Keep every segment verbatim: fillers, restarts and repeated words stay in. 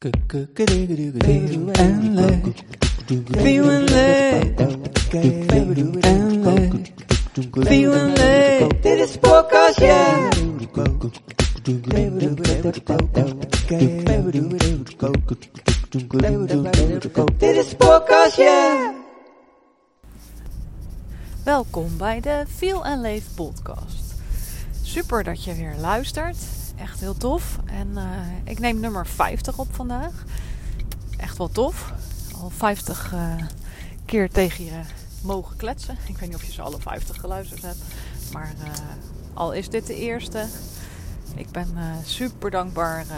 En leuk, feeling leuk, en leuk, feeling leuk. Dit is podcast, yeah. Dit is podcast, yeah. Welkom bij de Feel and Leef podcast. Super dat je weer luistert. Echt heel tof. En uh, ik neem nummer vijftig op vandaag. Echt wel tof. Al vijftig uh, keer tegen je mogen kletsen. Ik weet niet of je ze alle vijftig geluisterd hebt. Maar uh, al is dit de eerste. Ik ben uh, super dankbaar uh,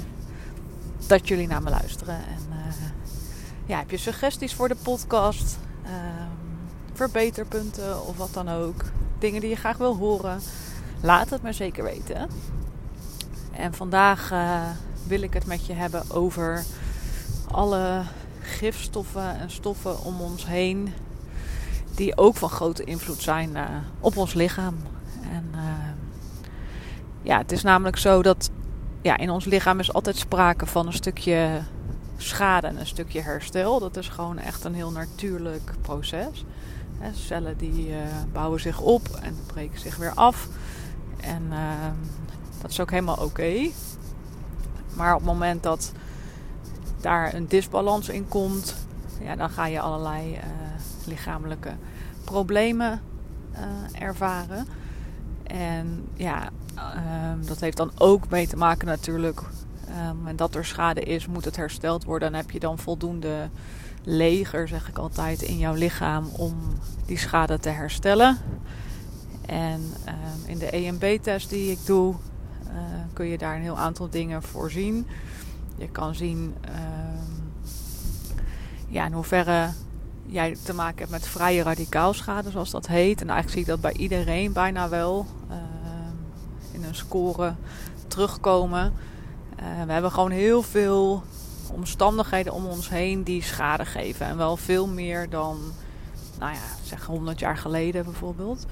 dat jullie naar me luisteren. En uh, ja, heb je suggesties voor de podcast? Uh, verbeterpunten of wat dan ook. Dingen die je graag wil horen. Laat het me zeker weten. En vandaag uh, wil ik het met je hebben over alle gifstoffen en stoffen om ons heen. Die ook van grote invloed zijn uh, op ons lichaam. En uh, ja, het is namelijk zo dat ja, in ons lichaam is altijd sprake van een stukje schade en een stukje herstel. Dat is gewoon echt een heel natuurlijk proces. He, cellen die uh, bouwen zich op en breken zich weer af. En uh, dat is ook helemaal oké. Okay. Maar op het moment dat daar een disbalans in komt, ja, dan ga je allerlei uh, lichamelijke problemen uh, ervaren. En ja, uh, dat heeft dan ook mee te maken natuurlijk. Um, en dat er schade is, moet het hersteld worden. En heb je dan voldoende leger, zeg ik altijd, in jouw lichaam om die schade te herstellen. En um, in de E M B-test die ik doe, uh, kun je daar een heel aantal dingen voor zien. Je kan zien um, ja, in hoeverre jij te maken hebt met vrije radicaalschade, zoals dat heet. En eigenlijk zie ik dat bij iedereen bijna wel uh, in een score terugkomen. Uh, we hebben gewoon heel veel omstandigheden om ons heen die schade geven. En wel veel meer dan, nou ja, zeg honderd jaar geleden bijvoorbeeld.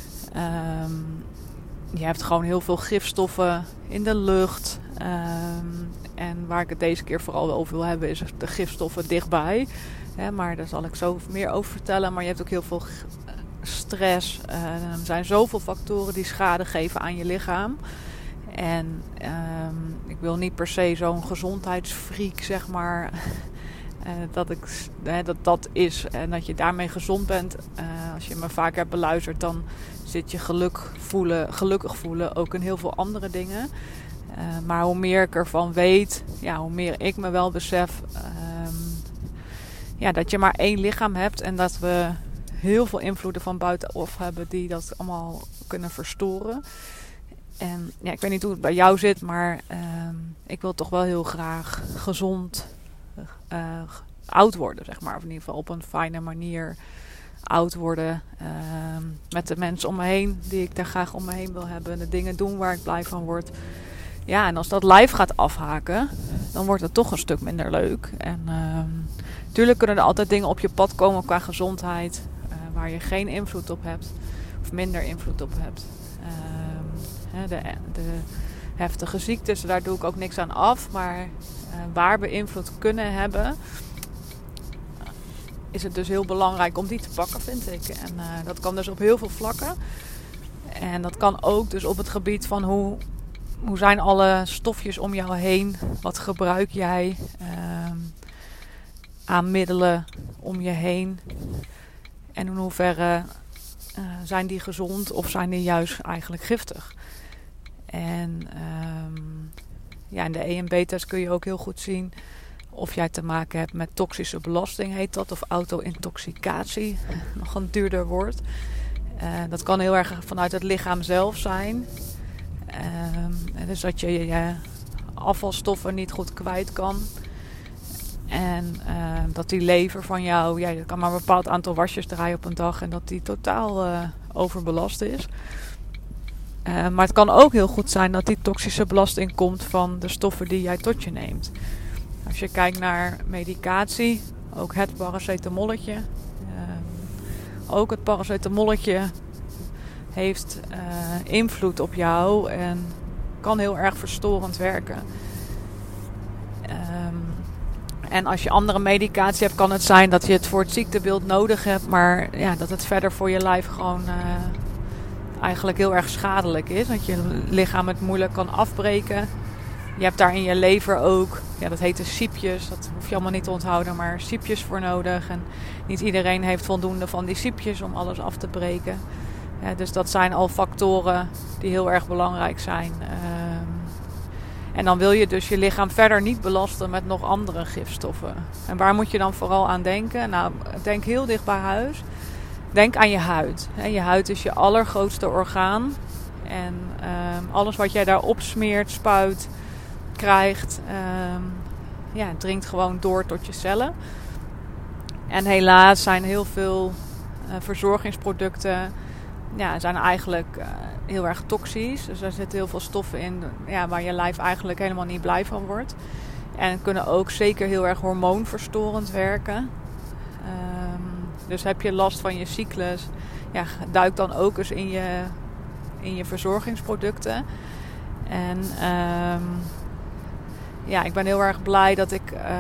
Um, je hebt gewoon heel veel gifstoffen in de lucht. Um, en waar ik het deze keer vooral wel over wil hebben is de gifstoffen dichtbij. He, maar daar zal ik zo meer over vertellen. Maar je hebt ook heel veel stress. Uh, er zijn zoveel factoren die schade geven aan je lichaam. En um, ik wil niet per se zo'n gezondheidsfreak, zeg maar, uh, dat, ik, uh, dat dat is en dat je daarmee gezond bent. Uh, als je me vaak hebt beluisterd, dan zit je geluk voelen, gelukkig voelen ook in heel veel andere dingen. Uh, maar hoe meer ik ervan weet, ja, hoe meer ik me wel besef um, ja, dat je maar één lichaam hebt en dat we heel veel invloeden van buitenaf hebben die dat allemaal kunnen verstoren. En ja, ik weet niet hoe het bij jou zit, maar uh, ik wil toch wel heel graag gezond uh, oud worden, zeg maar. Of in ieder geval op een fijne manier oud worden. Uh, met de mensen om me heen die ik daar graag om me heen wil hebben. De dingen doen waar ik blij van word. Ja, en als dat lijf gaat afhaken, dan wordt het toch een stuk minder leuk. En natuurlijk uh, kunnen er altijd dingen op je pad komen qua gezondheid. Uh, waar je geen invloed op hebt. Of minder invloed op hebt. Uh, De, de heftige ziektes, daar doe ik ook niks aan af. Maar uh, waar we invloed kunnen hebben, is het dus heel belangrijk om die te pakken, vind ik. En uh, dat kan dus op heel veel vlakken. En dat kan ook dus op het gebied van hoe, hoe zijn alle stofjes om jou heen? Wat gebruik jij uh, aan middelen om je heen? En in hoeverre uh, zijn die gezond of zijn die juist eigenlijk giftig? En um, ja, in de E M B-test kun je ook heel goed zien of jij te maken hebt met toxische belasting, heet dat. Of auto-intoxicatie, nog een duurder woord. Uh, dat kan heel erg vanuit het lichaam zelf zijn. Um, dus dat je je afvalstoffen niet goed kwijt kan. En uh, dat die lever van jou, ja, je kan maar een bepaald aantal wasjes draaien op een dag. En dat die totaal uh, overbelast is. Uh, maar het kan ook heel goed zijn dat die toxische belasting komt van de stoffen die jij tot je neemt. Als je kijkt naar medicatie, ook het paracetamolletje. Uh, ook het paracetamolletje heeft uh, invloed op jou en kan heel erg verstorend werken. Um, en als je andere medicatie hebt, kan het zijn dat je het voor het ziektebeeld nodig hebt. Maar ja, dat het verder voor je lijf gewoon uh, eigenlijk heel erg schadelijk is. Dat je lichaam het moeilijk kan afbreken. Je hebt daar in je lever ook, ja, dat heet de siepjes. Dat hoef je allemaal niet te onthouden, maar siepjes voor nodig. En niet iedereen heeft voldoende van die siepjes om alles af te breken. Ja, dus dat zijn al factoren die heel erg belangrijk zijn. Um, en dan wil je dus je lichaam verder niet belasten met nog andere gifstoffen. En waar moet je dan vooral aan denken? Nou, denk heel dicht bij huis. Denk aan je huid. Je huid is je allergrootste orgaan. En um, alles wat jij daar opsmeert, spuit, krijgt, um, ja, dringt gewoon door tot je cellen. En helaas zijn heel veel uh, verzorgingsproducten ja, zijn eigenlijk uh, heel erg toxisch. Dus er zitten heel veel stoffen in ja, waar je lijf eigenlijk helemaal niet blij van wordt. En kunnen ook zeker heel erg hormoonverstorend werken. Um, dus heb je last van je cyclus, ja, duik dan ook eens in je, in je verzorgingsproducten. En um, ja, ik ben heel erg blij dat ik uh,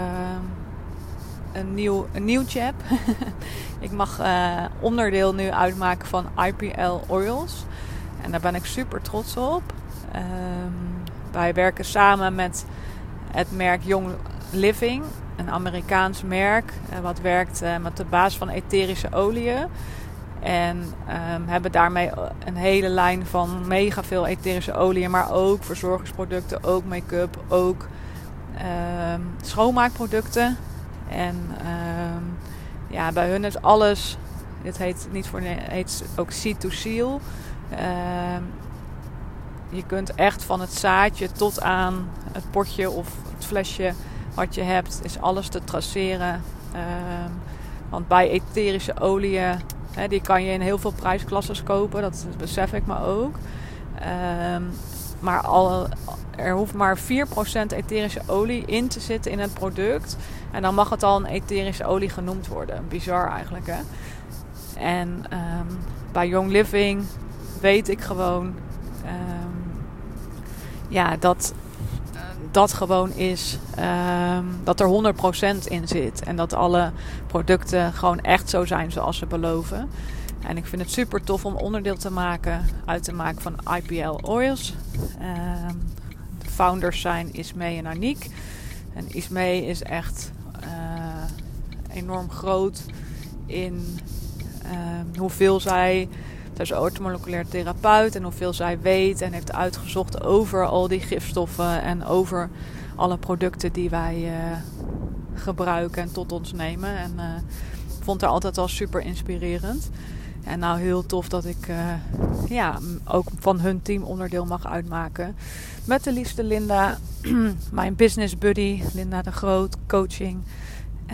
een, nieuw, een nieuwtje heb. Ik mag uh, onderdeel nu uitmaken van I P L Oils. En daar ben ik super trots op. Um, wij werken samen met het merk Young Living. Een Amerikaans merk. Uh, wat werkt uh, met de basis van etherische oliën. En um, hebben daarmee een hele lijn van mega veel etherische oliën. Maar ook verzorgingsproducten, ook make-up, ook um, schoonmaakproducten. En um, ja, bij hun is alles, dit heet niet voor nee, heet ook seed to seal. Um, je kunt echt van het zaadje tot aan het potje of het flesje wat je hebt, is alles te traceren. Um, want bij etherische oliën, hè, die kan je in heel veel prijsklasses kopen, dat besef ik me ook. Um, maar al, er hoeft maar vier procent etherische olie in te zitten in het product. En dan mag het al een etherische olie genoemd worden. Bizar eigenlijk, hè? En um, bij Young Living weet ik gewoon um, ja, dat dat gewoon is um, dat er honderd procent in zit. En dat alle producten gewoon echt zo zijn zoals ze beloven. En ik vind het super tof om onderdeel te maken, uit te maken van I P L Oils. Um, de founders zijn Ismee en Aniek. En Ismee is echt uh, enorm groot in uh, hoeveel zij... Zij is orthomoleculair therapeut en hoeveel zij weet en heeft uitgezocht over al die gifstoffen en over alle producten die wij uh, gebruiken en tot ons nemen. En uh, ik vond haar altijd al super inspirerend. En nou heel tof dat ik uh, ja, ook van hun team onderdeel mag uitmaken. Met de liefste Linda, mijn business buddy, Linda de Groot, coaching. Uh,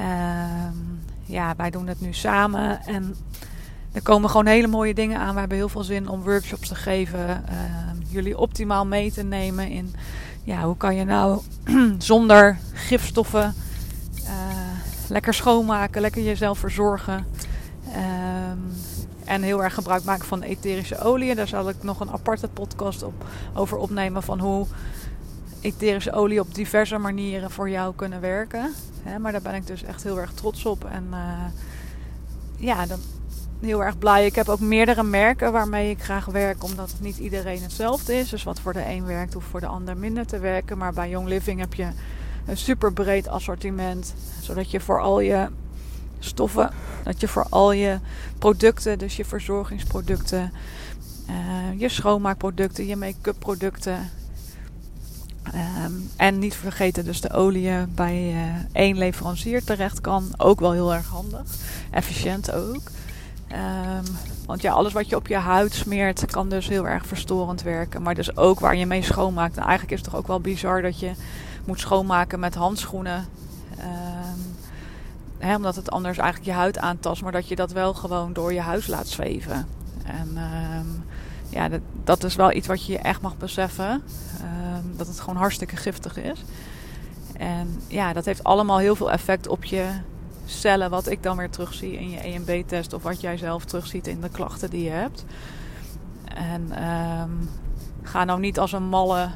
ja, wij doen het nu samen en er komen gewoon hele mooie dingen aan. We hebben heel veel zin om workshops te geven. Uh, jullie optimaal mee te nemen in ja, hoe kan je nou zonder gifstoffen uh, lekker schoonmaken, lekker jezelf verzorgen. Um, en heel erg gebruik maken van etherische oliën. Daar zal ik nog een aparte podcast op, over opnemen van hoe etherische olie op diverse manieren voor jou kunnen werken. He, maar daar ben ik dus echt heel erg trots op. En uh, ja, dan heel erg blij. Ik heb ook meerdere merken waarmee ik graag werk, omdat het niet iedereen hetzelfde is. Dus wat voor de een werkt, hoeft voor de ander minder te werken. Maar bij Young Living heb je een super breed assortiment, zodat je voor al je stoffen, dat je voor al je producten, dus je verzorgingsproducten, uh, je schoonmaakproducten, je make-up producten, um, en niet vergeten dus de oliën bij uh, één leverancier terecht kan. Ook wel heel erg handig. Efficiënt ook. Um, want ja, alles wat je op je huid smeert kan dus heel erg verstorend werken. Maar dus ook waar je mee schoonmaakt. Nou, eigenlijk is het toch ook wel bizar dat je moet schoonmaken met handschoenen. Um, hè, omdat het anders eigenlijk je huid aantast. Maar dat je dat wel gewoon door je huis laat zweven. En um, ja, dat, dat is wel iets wat je echt mag beseffen. Um, dat het gewoon hartstikke giftig is. En ja, dat heeft allemaal heel veel effect op je cellen, wat ik dan weer terugzie in je E M B-test of wat jij zelf terugziet in de klachten die je hebt. En um, ga nou niet als een malle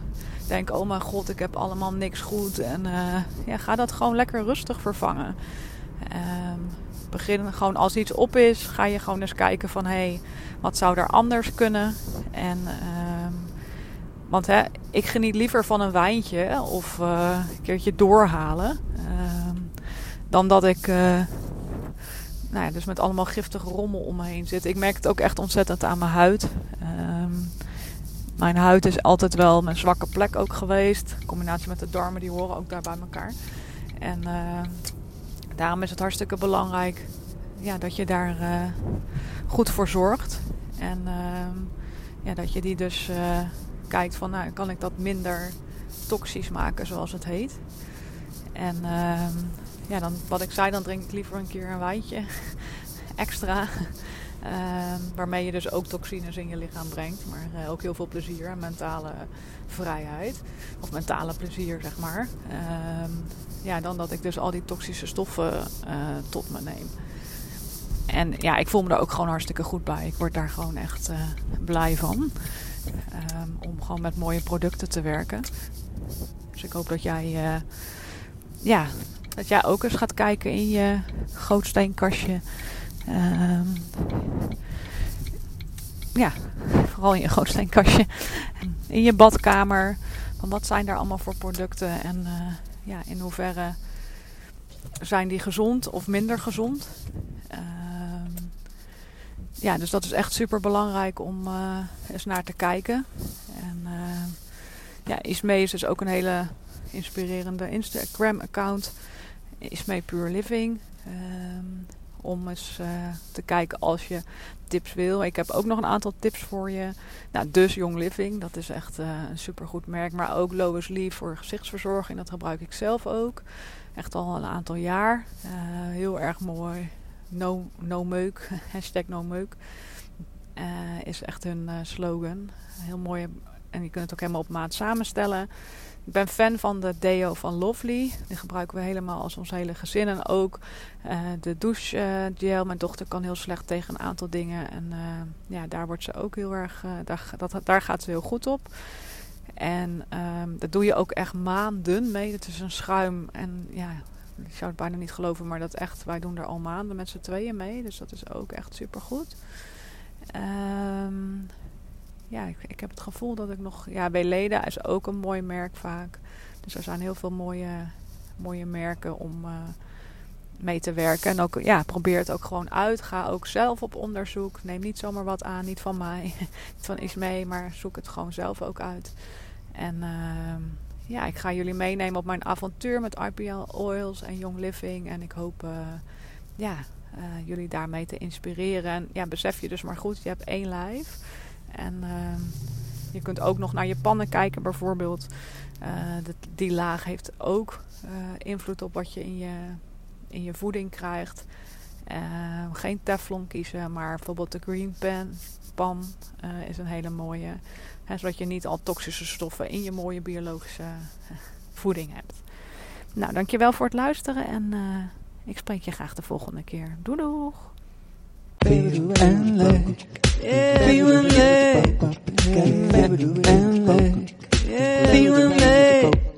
denk, oh mijn god, ik heb allemaal niks goed. En uh, ja, ga dat gewoon lekker rustig vervangen. Um, begin gewoon als iets op is, ga je gewoon eens kijken van, hé, hey, wat zou er anders kunnen? En, um, want hè, ik geniet liever van een wijntje of uh, een keertje doorhalen. Um, dan dat ik uh, nou ja, dus met allemaal giftige rommel om me heen zit. Ik merk het ook echt ontzettend aan mijn huid. Um, mijn huid is altijd wel mijn zwakke plek ook geweest. In combinatie met de darmen, die horen ook daar bij elkaar. En uh, daarom is het hartstikke belangrijk ja, dat je daar uh, goed voor zorgt. En uh, ja, dat je die dus uh, kijkt van, nou, kan ik dat minder toxisch maken, zoals het heet. En uh, ja, dan, wat ik zei, dan drink ik liever een keer een wijntje extra. Uh, waarmee je dus ook toxines in je lichaam brengt. Maar uh, ook heel veel plezier en mentale vrijheid. Of mentale plezier, zeg maar. Uh, ja, dan dat ik dus al die toxische stoffen uh, tot me neem. En ja, ik voel me er ook gewoon hartstikke goed bij. Ik word daar gewoon echt uh, blij van. Um, om gewoon met mooie producten te werken. Dus ik hoop dat jij... Uh, ja, dat jij ook eens gaat kijken in je gootsteenkastje. Um, ja, vooral in je gootsteenkastje. In je badkamer. Van wat zijn daar allemaal voor producten? En uh, ja, in hoeverre zijn die gezond of minder gezond? Um, ja, dus dat is echt super belangrijk om uh, eens naar te kijken. En uh, ja, Ismee is dus ook een hele inspirerende Instagram-account. Ismee Pure Living. Um, om eens uh, te kijken als je tips wil. Ik heb ook nog een aantal tips voor je. Nou, dus Young Living, dat is echt uh, een supergoed merk. Maar ook Lois Lee voor gezichtsverzorging, dat gebruik ik zelf ook. Echt al een aantal jaar. Uh, heel erg mooi. No, no meuk, hashtag no meuk. Uh, is echt hun uh, slogan. Heel mooi. En je kunt het ook helemaal op maat samenstellen. Ik ben fan van de deo van Lovely. Die gebruiken we helemaal als ons hele gezin. En ook uh, de douche uh, gel. Mijn dochter kan heel slecht tegen een aantal dingen. En uh, ja, daar wordt ze ook heel erg... Uh, daar, dat, daar gaat ze heel goed op. En um, dat doe je ook echt maanden mee. Het is een schuim. En ja, ik zou het bijna niet geloven. Maar dat echt, wij doen er al maanden met z'n tweeën mee. Dus dat is ook echt supergoed. Um, Ja, ik, ik heb het gevoel dat ik nog... Ja, Weleda is ook een mooi merk vaak. Dus er zijn heel veel mooie, mooie merken om uh, mee te werken. En ook, ja, probeer het ook gewoon uit. Ga ook zelf op onderzoek. Neem niet zomaar wat aan. Niet van mij. Niet van Ismee. Maar zoek het gewoon zelf ook uit. En uh, ja, ik ga jullie meenemen op mijn avontuur met I P L Oils en Young Living. En ik hoop... Uh, ja, uh, jullie daarmee te inspireren. En ja, besef je dus maar goed. Je hebt één lijf. En uh, je kunt ook nog naar je pannen kijken bijvoorbeeld. Uh, de, die laag heeft ook uh, invloed op wat je in je, in je voeding krijgt. Uh, geen teflon kiezen, maar bijvoorbeeld de green pan, pan uh, is een hele mooie. Hè, zodat je niet al toxische stoffen in je mooie biologische uh, voeding hebt. Nou, dankjewel voor het luisteren en uh, ik spreek je graag de volgende keer. Doei doeg! Feeling like, yeah, feeling like, feeling like, yeah, feeling like.